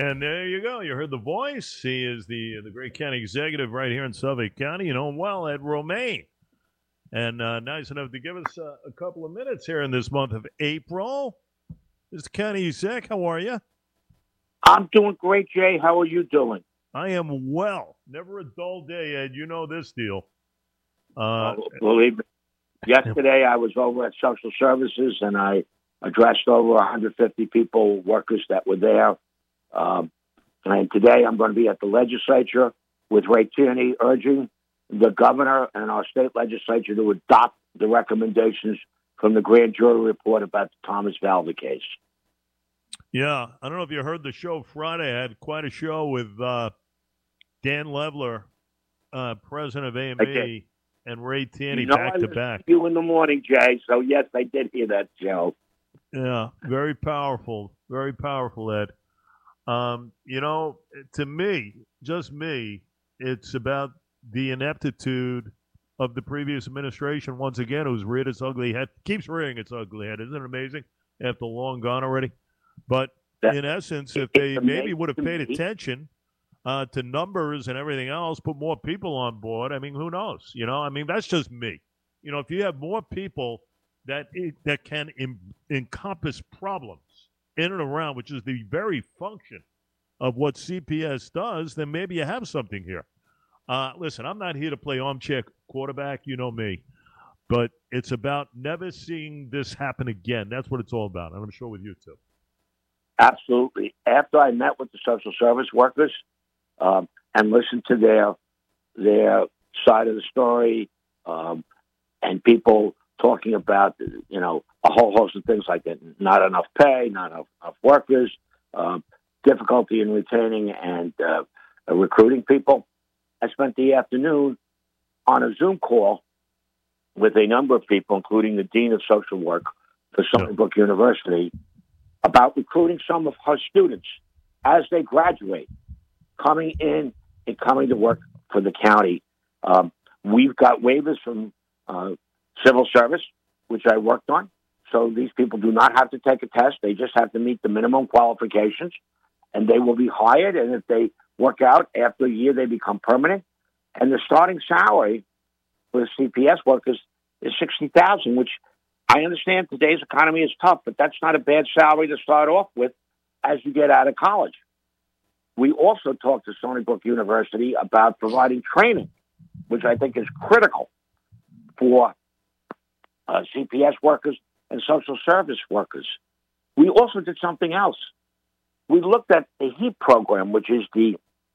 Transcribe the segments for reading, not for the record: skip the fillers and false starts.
And there you go. You heard the voice. He is the great county executive right here in Suffolk County. You know him well, Ed Romaine. And nice enough to give us a couple of minutes here in this month of April. Mr. County Exec, how are you? I'm doing great, Jay. How are you doing? I am well. Never a dull day, Ed. You know this deal. Believe me, yesterday I was over at Social Services and I addressed over 150 people, workers that were there. And today I'm going to be at the legislature with Ray Tierney urging the governor and our state legislature to adopt the recommendations from the grand jury report about the Thomas Valva case. Yeah, I don't know if you heard the show Friday. I had quite a show with Dan Levler, president of AME, and Ray Tierney back to back. You in the morning, Jay. So yes, I did hear that show. Yeah, very powerful, Ed. To me, just me, it's about the ineptitude of the previous administration. Once again, who's reared its ugly head, keeps rearing its ugly head. Isn't it amazing? After long gone already. But in essence, if they maybe would have paid attention to numbers and everything else, put more people on board, I mean, who knows? That's just me. If you have more people that can encompass problems in and around, which is the very function of what CPS does, then maybe you have something here. Listen, I'm not here to play armchair quarterback. You know me. But it's about never seeing this happen again. That's what it's all about. And I'm sure with you, too. Absolutely. After I met with the social service workers and listened to their side of the story and people talking about, a whole host of things like that, not enough pay, not enough workers, difficulty in retaining and recruiting people, I spent the afternoon on a Zoom call with a number of people, including the Dean of Social Work for Stony Brook University, about recruiting some of her students as they graduate, coming in and coming to work for the county. We've got waivers from civil service, which I worked on. So these people do not have to take a test. They just have to meet the minimum qualifications, and they will be hired. And if they work out after a year, they become permanent. And the starting salary for CPS workers is $60,000, which I understand today's economy is tough, but that's not a bad salary to start off with as you get out of college. We also talked to Stony Brook University about providing training, which I think is critical for CPS workers and social service workers. We also did something else. We looked at the HEAP program, which is the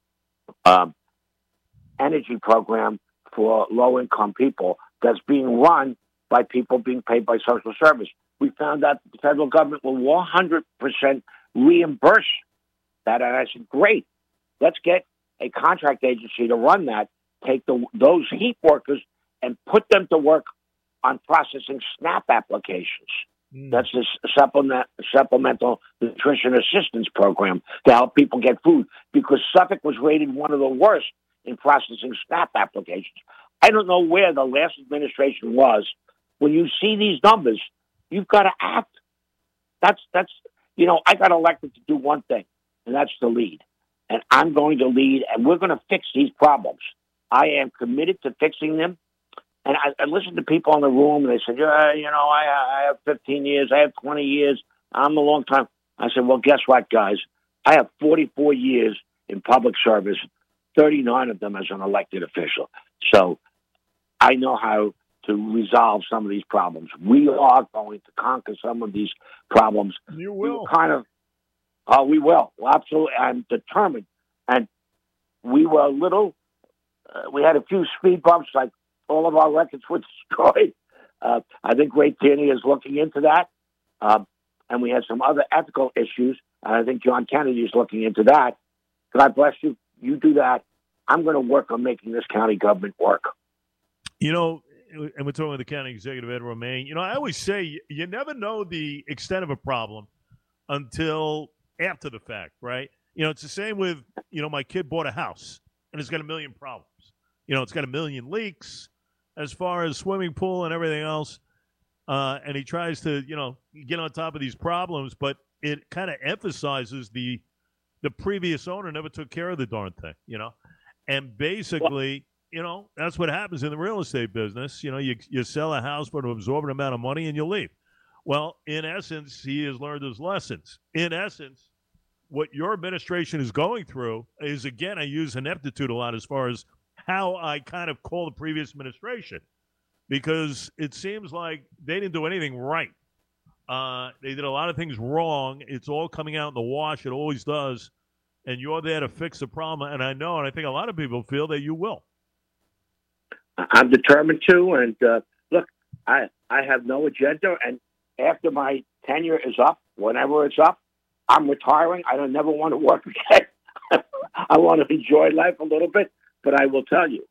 energy program for low-income people that's being run by people being paid by social service. We found out that the federal government will 100% reimburse that. And I said, great, let's get a contract agency to run that, take those HEAP workers and put them to work on processing SNAP applications. That's this supplemental nutrition assistance program to help people get food, because Suffolk was rated one of the worst in processing SNAP applications. I don't know where the last administration was. When you see these numbers, you've got to act. That's I got elected to do one thing, and that's to lead. And I'm going to lead, and we're going to fix these problems. I am committed to fixing them. And I listened to people in the room, and they said, I have 15 years, I have 20 years, I'm a long time. I said, well, guess what, guys? I have 44 years in public service, 39 of them as an elected official. So I know how to resolve some of these problems. We are going to conquer some of these problems. You will. We will. Well, absolutely. I'm determined. And we were we had a few speed bumps, like all of our records were destroyed. I think Ray Tierney is looking into that. And we had some other ethical issues. And I think John Kennedy is looking into that. God bless you. You do that. I'm going to work on making this county government work. And we're talking with the county executive, Ed Romaine. I always say you never know the extent of a problem until after the fact, right? It's the same with, my kid bought a house and it's got a million problems. It's got a million leaks as far as swimming pool and everything else. And he tries to, get on top of these problems, but it kind of emphasizes the the previous owner never took care of the darn thing, And basically, that's what happens in the real estate business. You sell a house for an absorbent amount of money and you leave. Well, in essence, he has learned his lessons. In essence, what your administration is going through is, again, I use ineptitude a lot as far as how I kind of call the previous administration, because it seems like they didn't do anything right. They did a lot of things wrong. It's all coming out in the wash. It always does. And you're there to fix the problem. And I know, and I think a lot of people feel that you will. I'm determined to. And look, I have no agenda. And after my tenure is up, whenever it's up, I'm retiring. I don't never want to work again. I want to enjoy life a little bit. But I will tell you,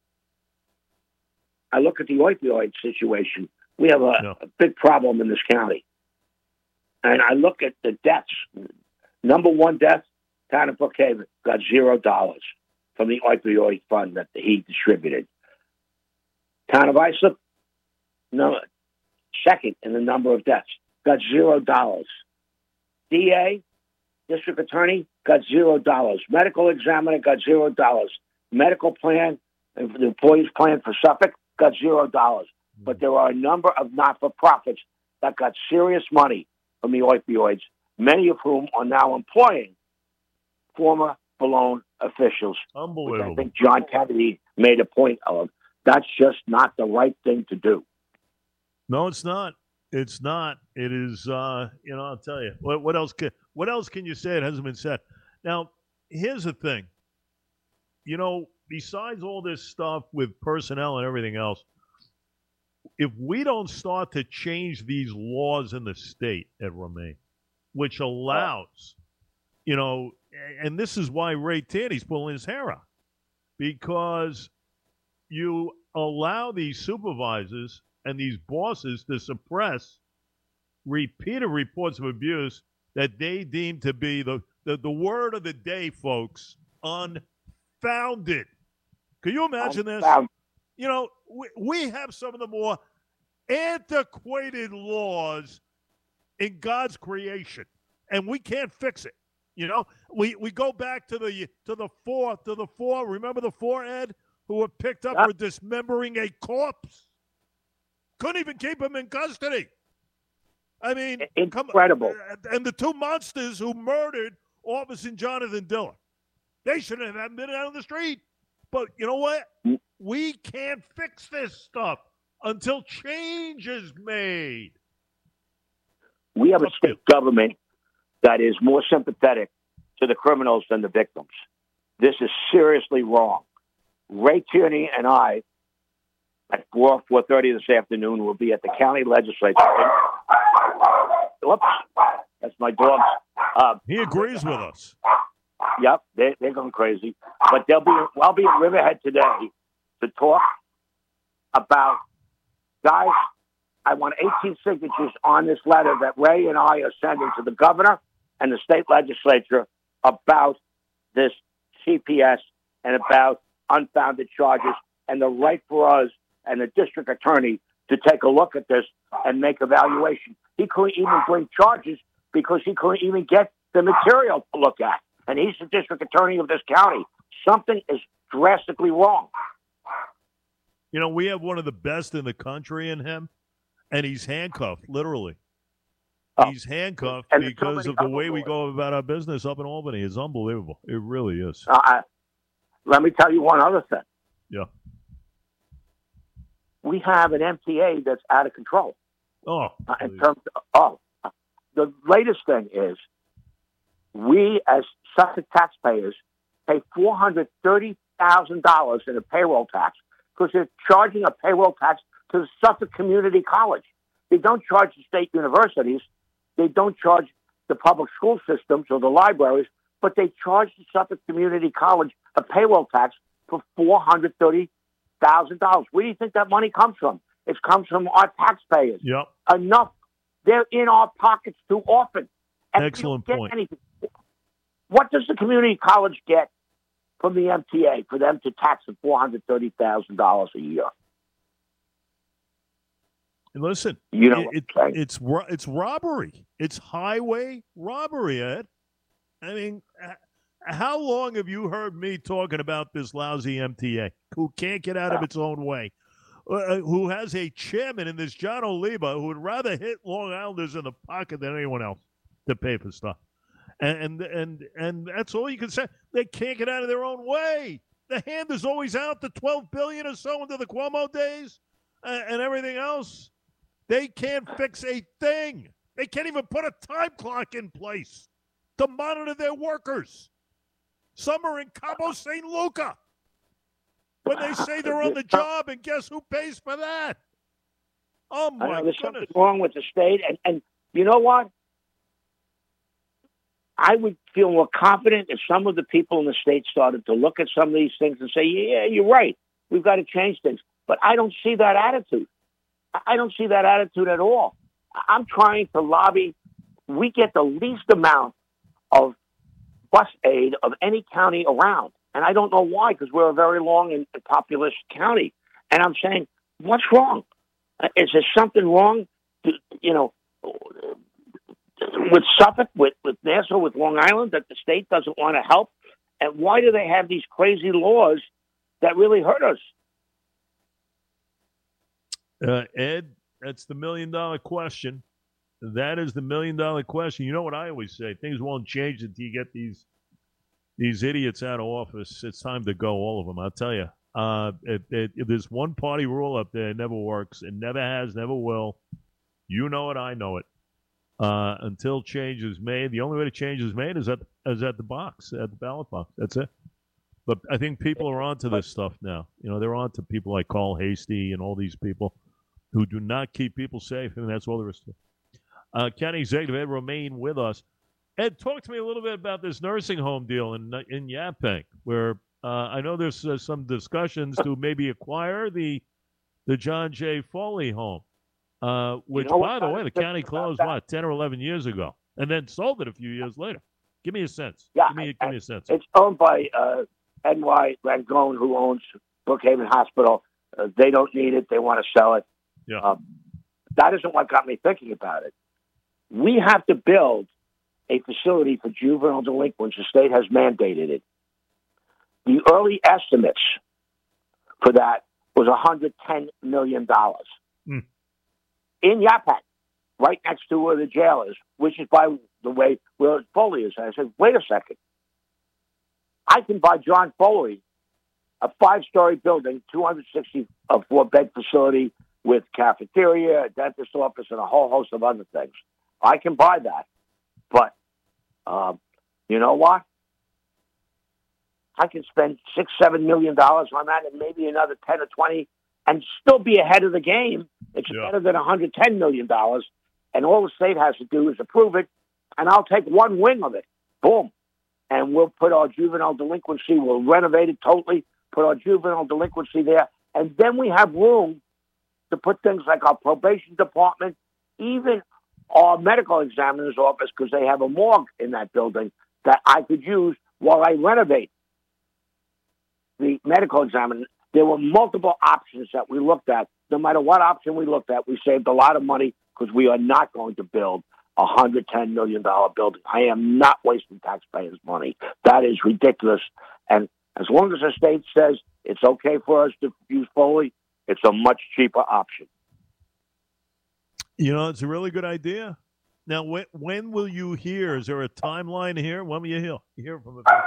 I look at the opioid situation. We have a big problem in this county. And I look at the deaths. Number one death, town of Brookhaven, got $0 from the opioid fund that he distributed. Town of Islip, no, second in the number of deaths, got $0. DA, district attorney, got $0. Medical examiner got $0. Medical plan, and the employees plan for Suffolk got $0. But there are a number of not-for-profits that got serious money from the opioids, many of whom are now employing former Balone officials. Unbelievable. Which I think John Kennedy made a point of. That's just not the right thing to do. No, it's not. It's not. It is. I'll tell you. What else? What else can you say? It hasn't been said. Now, here's the thing. Besides all this stuff with personnel and everything else, if we don't start to change these laws in the state at Romaine, which allows, and this is why Ray Taney's pulling his hair out, because you allow these supervisors and these bosses to suppress repeated reports of abuse that they deem to be the word of the day, folks, unfounded. Can you imagine this? We have some of the more antiquated laws in God's creation, and we can't fix it. We go back to the four. Remember the four, Ed, who were picked up for dismembering a corpse? Couldn't even keep him in custody. I mean, incredible. And the two monsters who murdered Officer Jonathan Diller, they shouldn't have been out on the street. But you know what? We can't fix this stuff until change is made. We have a state government that is more sympathetic to the criminals than the victims. This is seriously wrong. Ray Tierney and I, at 4:30 this afternoon, will be at the county legislature. Whoops, that's my dog. He agrees with us. Yep, they're going crazy. But I'll be in Riverhead today to talk about, guys, I want 18 signatures on this letter that Ray and I are sending to the governor and the state legislature about this CPS and about unfounded charges and the right for us and the district attorney to take a look at this and make evaluation. He couldn't even bring charges because he couldn't even get the material to look at. And he's the district attorney of this county. Something is drastically wrong. We have one of the best in the country in him, and he's handcuffed, literally. He's handcuffed because of the way we go about our business up in Albany. It's unbelievable. It really is. Let me tell you one other thing. Yeah. We have an MTA that's out of control. In terms of, the latest thing is we, as Suffolk taxpayers, pay $430,000 in a payroll tax because they're charging a payroll tax to the Suffolk Community College. They don't charge the state universities. They don't charge the public school systems or the libraries, but they charge the Suffolk Community College a payroll tax for $430,000. Where do you think that money comes from? It comes from our taxpayers. Yep. Enough. They're in our pockets too often. Excellent point. What does the community college get from the MTA for them to tax them $430,000 a year? And listen, it's robbery. It's highway robbery, Ed. I mean, how long have you heard me talking about this lousy MTA who can't get out of its own way? Who has a chairman in this John Oliva who would rather hit Long Islanders in the pocket than anyone else to pay for stuff. And that's all you can say. They can't get out of their own way. The hand is always out. The $12 billion or so into the Cuomo days and everything else. They can't fix a thing. They can't even put a time clock in place to monitor their workers. Some are in Cabo San Luca when they say they're on the job, and guess who pays for that? Oh, my there's goodness. something wrong with the state. And you know what? I would feel more confident if some of the people in the state started to look at some of these things and say, yeah, you're right. We've got to change things. But I don't see that attitude. I don't see that attitude at all. I'm trying to lobby. We get the least amount of bus aid of any county around. And I don't know why, because we're a very long and populous county. And I'm saying, what's wrong? Is there something wrong, with Suffolk, with Nassau, with Long Island, that the state doesn't want to help? And why do they have these crazy laws that really hurt us? Ed, that's the $1 million question. That is the $1 million question. You know what I always say? Things won't change until you get these idiots out of office. It's time to go, all of them. I'll tell you. There's one party rule up there. It never works. It never has, never will. You know it. I know it. Until change is made, the only way to change is made is at the box, at the ballot box. That's it. But I think people are onto this stuff now. They're onto people like Carl Hasty and all these people who do not keep people safe, and that's all there is to it. County Executive Ed Romaine with us. Ed, talk to me a little bit about this nursing home deal in Yaphank, where I know there's some discussions to maybe acquire the John J. Foley home, which, by the way, the county closed, 10 or 11 years ago, and then sold it a few years later. Give me a sense. Yeah, give me a sense. It's owned by N.Y. Langone, who owns Brookhaven Hospital. They don't need it. They want to sell it. Yeah. That isn't what got me thinking about it. We have to build a facility for juvenile delinquents. The state has mandated it. The early estimates for that was $110 million. In Yaphank, right next to where the jail is, which is, by the way, where Foley is. And I said, wait a second. I can buy John Foley a 5-story building, 264-bed facility with cafeteria, a dentist office, and a whole host of other things. I can buy that. But you know what? I can spend $6-7 million on that and maybe another 10 or 20 and still be ahead of the game. It's better than $110 million. And all the state has to do is approve it, and I'll take one wing of it. Boom. And we'll put our juvenile delinquency, we'll renovate it totally, put our juvenile delinquency there, and then we have room to put things like our probation department, even our medical examiner's office, because they have a morgue in that building that I could use while I renovate the medical examiner. There were multiple options that we looked at. No matter what option we looked at, we saved a lot of money because we are not going to build a $110 million building. I am not wasting taxpayers' money. That is ridiculous. And as long as the state says it's okay for us to use Foley, it's a much cheaper option. It's a really good idea. Now, when will you hear? Is there a timeline here? When will you hear from it?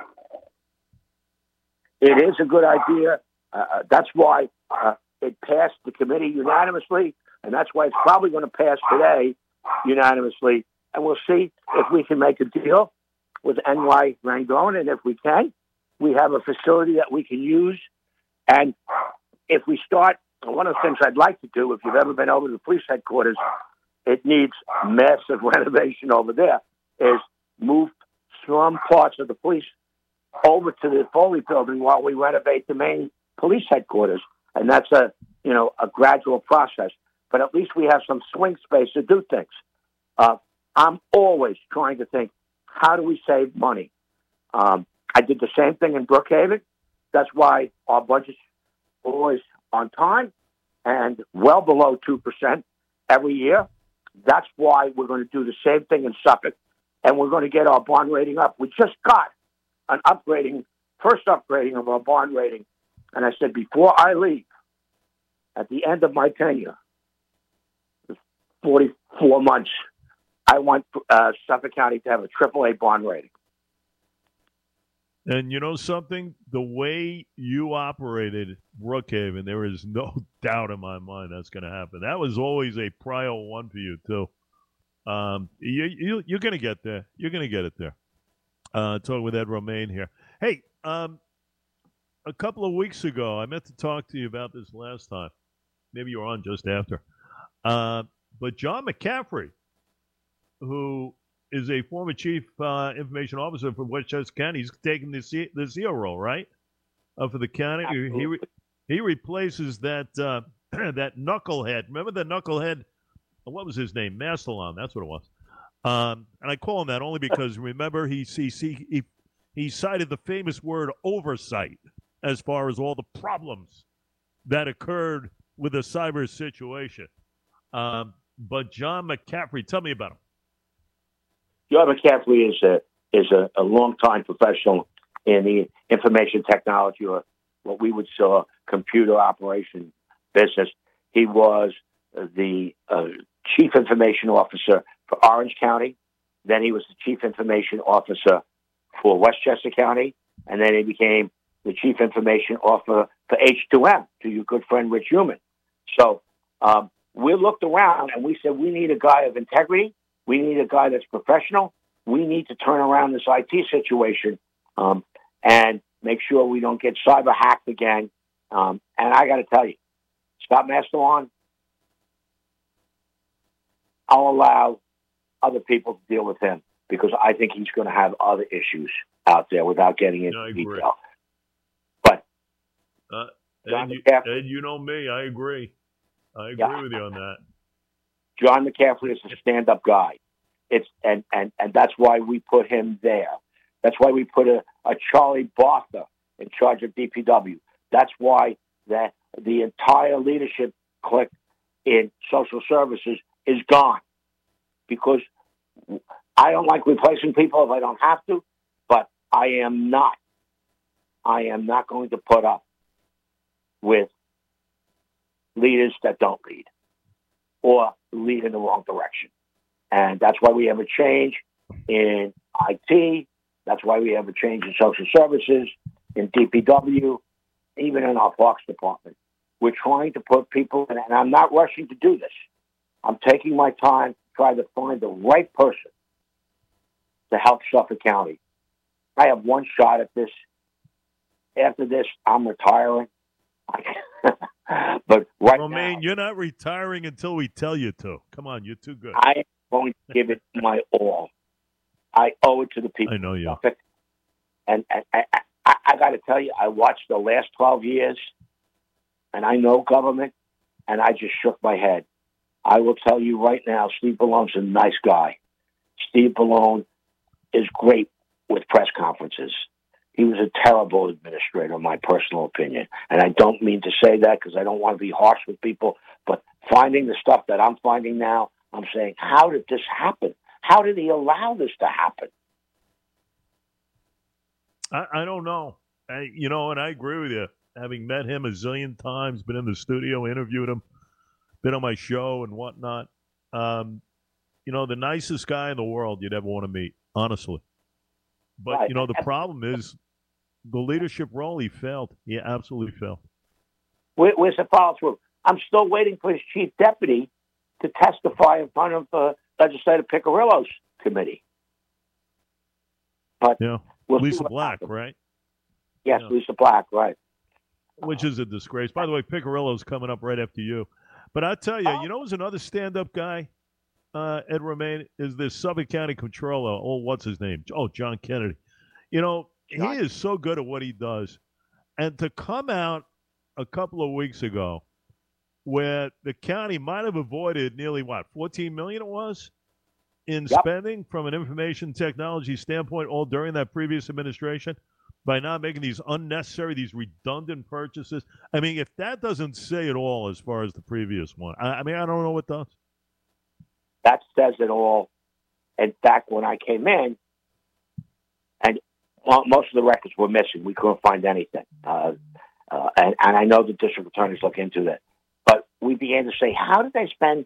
It is a good idea. That's why it passed the committee unanimously, and that's why it's probably going to pass today unanimously. And we'll see if we can make a deal with N.Y. Langone, and if we can, we have a facility that we can use. And if we start, one of the things I'd like to do, if you've ever been over to the police headquarters, it needs massive renovation over there, is move some parts of the police over to the Foley building while we renovate the main police headquarters. And that's a gradual process. But at least we have some swing space to do things. I'm always trying to think, how do we save money? I did the same thing in Brookhaven. That's why our budget's always on time and well below 2% every year. That's why we're going to do the same thing in Suffolk, and we're going to get our bond rating up. We just got an first upgrading of our bond rating. And I said, before I leave, at the end of my tenure, 44 months, I want Suffolk County to have a AAA bond rating. And you know something? The way you operated Brookhaven, there is no doubt in my mind that's going to happen. That was always a prio one for you, too. You're going to get there. You're going to get it there. Talking with Ed Romaine here. Hey, a couple of weeks ago, I meant to talk to you about this last time. Maybe you were on just after. But John McCaffrey, who is a former chief information officer for Westchester County, he's taking the CEO role, right? For the county. He replaces that that knucklehead. Remember the knucklehead? What was his name? Mastellon. That's what it was. And I call him that only because, remember, he cited the famous word oversight as far as all the problems that occurred with the cyber situation. But John McCaffrey, tell me about him. John McCaffrey is a long-time professional in the information technology, or what we would call computer operation business. He was the chief information officer for Orange County. Then he was the chief information officer for Westchester County. And then he became the chief information officer for H2M, to your good friend Rich Human. So we looked around and we said, we need a guy of integrity. We need a guy that's professional. We need to turn around this IT situation and make sure we don't get cyber hacked again. And I got to tell you, Scott Mastellon, I'll allow other people to deal with him because I think he's going to have other issues out there without getting into detail. But and you know me, I agree. I agree with you on that. John McCaffrey is a stand-up guy. And that's why we put him there. That's why we put a Charlie Bartha in charge of DPW. That's why the entire leadership clique in social services is gone. Because I don't like replacing people if I don't have to, but I am not going to put up with leaders that don't lead or lead in the wrong direction. And that's why we have a change in IT. That's why we have a change in social services, in DPW, even in our parks department. We're trying to put people in, and I'm not rushing to do this. I'm taking my time to try to find the right person to help Suffolk County. I have one shot at this. After this, I'm retiring. But right Romaine, now, you're not retiring until we tell you to. Come on, you're too good. I am going to give it my all. I owe it to the people. I know you. And I got to tell you, I watched the last 12 years, and I know government, and I just shook my head. I will tell you right now, Steve Ballone's a nice guy. Steve Ballone is great with press conferences. He was a terrible administrator, in my personal opinion. And I don't mean to say that because I don't want to be harsh with people, but finding the stuff that I'm finding now, I'm saying, how did this happen? How did he allow this to happen? I don't know. And I agree with you. Having met him a zillion times, been in the studio, interviewed him, been on my show and whatnot. The nicest guy in the world you'd ever want to meet, honestly. But, right. The problem is the leadership role, he failed. He absolutely failed. Where's the follow-through? I'm still waiting for his chief deputy to testify in front of Legislator Piccirillo's committee. But yeah, Lisa Black, right? Yes, yeah. Lisa Black, right. Which is a disgrace. By the way, Piccirillo's coming up right after you. But I tell you, who's another stand-up guy, Ed Romaine, is this Suffolk County Controller. Oh, what's his name? Oh, John Kennedy. He is so good at what he does. And to come out a couple of weeks ago where the county might have avoided nearly, $14 million it was in spending from an information technology standpoint all during that previous administration by not making these unnecessary, these redundant purchases. I mean, if that doesn't say it all as far as the previous one, I don't know what does. That says it all. In fact, when I came in, and most of the records were missing. We couldn't find anything. And I know the district attorneys look into that. But we began to say, how did they spend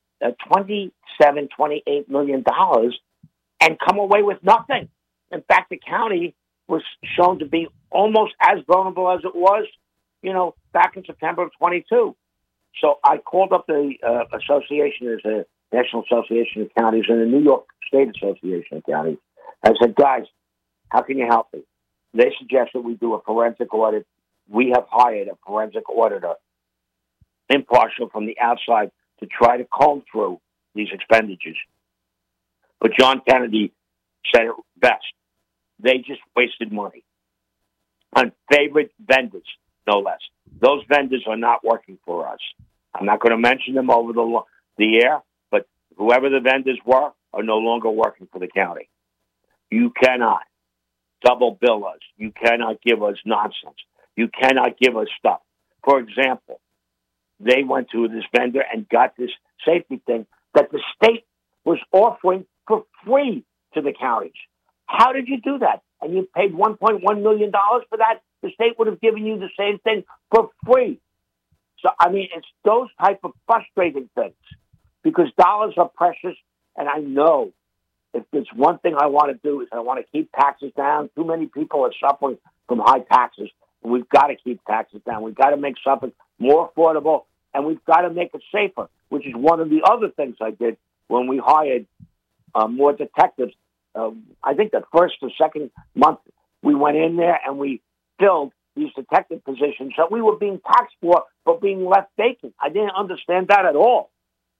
$28 million and come away with nothing? In fact, the county was shown to be almost as vulnerable as it was, back in September of 22. So I called up the association, there's a National Association of Counties and the New York State Association of Counties. I said, guys, how can you help me? They suggested we do a forensic audit. We have hired a forensic auditor, impartial from the outside, to try to comb through these expenditures. But John Kennedy said it best. They just wasted money on favorite vendors, no less. Those vendors are not working for us. I'm not going to mention them over the air, but whoever the vendors were are no longer working for the county. You cannot double bill us. You cannot give us nonsense. You cannot give us stuff. For example, they went to this vendor and got this safety thing that the state was offering for free to the counties. How did you do that? And you paid $1.1 million for that? The state would have given you the same thing for free. So, it's those type of frustrating things because dollars are precious. And I know if there's one thing I want to do is I want to keep taxes down. Too many people are suffering from high taxes. And we've got to keep taxes down. We've got to make something more affordable, and we've got to make it safer, which is one of the other things I did when we hired more detectives. I think the first or second month we went in there and we filled these detective positions that we were being taxed for but being left vacant. I didn't understand that at all.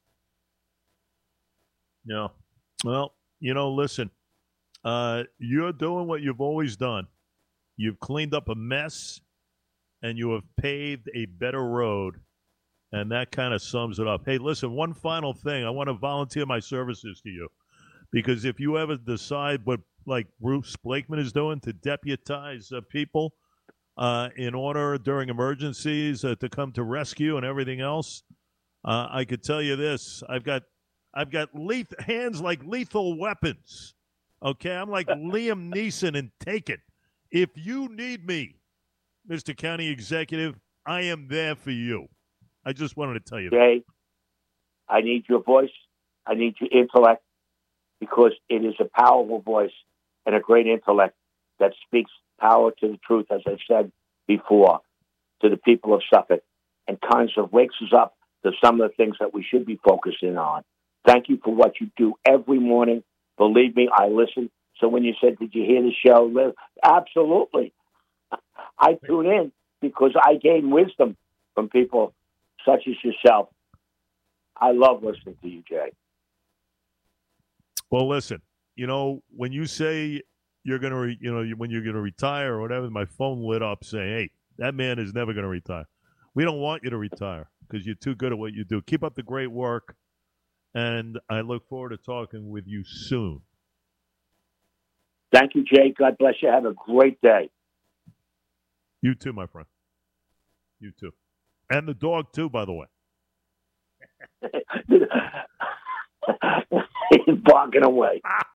Yeah. Well, listen, you're doing what you've always done. You've cleaned up a mess, and you have paved a better road, and that kind of sums it up. Hey, listen, one final thing. I want to volunteer my services to you, because if you ever decide what, like Bruce Blakeman is doing, to deputize people in order during emergencies to come to rescue and everything else, I could tell you this. I've got hands like lethal weapons. Okay, I'm like Liam Neeson in Taken. If you need me, Mr. County Executive, I am there for you. I just wanted to tell you that. Jay, I need your voice. I need your intellect, because it is a powerful voice and a great intellect that speaks power to the truth, as I said before, to the people of Suffolk, and kind of wakes us up to some of the things that we should be focusing on. Thank you for what you do every morning. Believe me, I listen. So when you said, did you hear the show? Absolutely. I tune in because I gain wisdom from people such as yourself. I love listening to you, Jay. Well, listen, when you say you're going to, when you're going to retire or whatever, my phone lit up saying, hey, that man is never going to retire. We don't want you to retire because you're too good at what you do. Keep up the great work, and I look forward to talking with you soon. Thank you, Jay. God bless you. Have a great day. You too, my friend. You too. And the dog, too, by the way. He's barking away.